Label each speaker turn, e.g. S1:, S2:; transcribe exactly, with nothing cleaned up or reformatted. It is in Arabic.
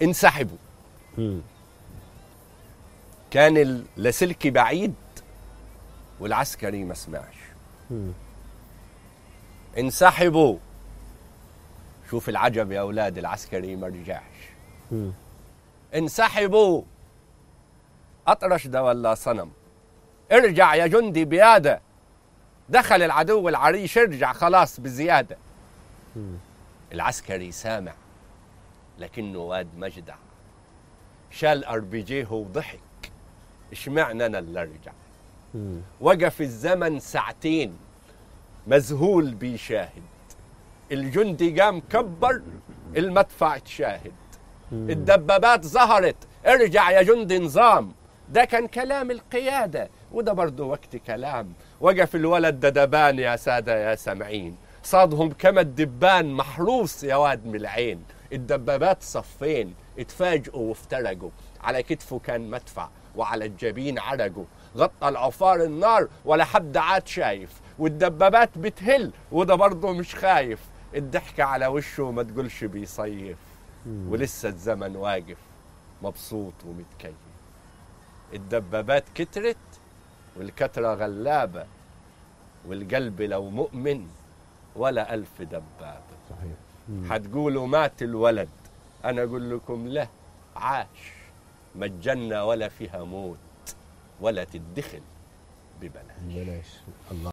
S1: انسحبوا.
S2: مم.
S1: كان اللاسلكي بعيد والعسكري ما سمعش.
S2: مم.
S1: انسحبوا. شوف العجب يا أولاد، العسكري ما رجعش.
S2: مم.
S1: انسحبوا. أطرش ده ولا صنم؟ ارجع يا جندي بيادة. دخل العدو العريش، ارجع خلاص بزيادة.
S2: مم.
S1: العسكري سامع لكنه واد مجدع، شال أربيجيه وضحك. اشمعنى أنا اللي ارجع؟
S2: مم.
S1: وقف الزمن ساعتين مذهول بيشاهد. الجندي قام كبر، المدفع تشاهد. الدبابات ظهرت، ارجع يا جندي نظام. ده كان كلام القيادة، وده برضه وقت كلام. وقف الولد ددبان يا سادة يا سامعين، صادهم كما الدبان محروس يا واد من العين. الدبابات صفين اتفاجئوا وافترقوا، على كتفه كان مدفع وعلى الجبين عرقوا. غطى العفار النار ولا حد عاد شايف، والدبابات بتهل وده برضه مش خايف. الضحكة على وشه ما تقولش بيصيف، ولسه الزمن واقف مبسوط ومتكيف. الدبابات كترت والكترة غلابة، والقلب لو مؤمن ولا ألف دبابة.
S2: صحيح.
S1: هتقولوا مات الولد، أنا أقول لكم لا، عاش. ما الجنة ولا فيها موت ولا تدخل ببلاش.
S2: بلاش. الله.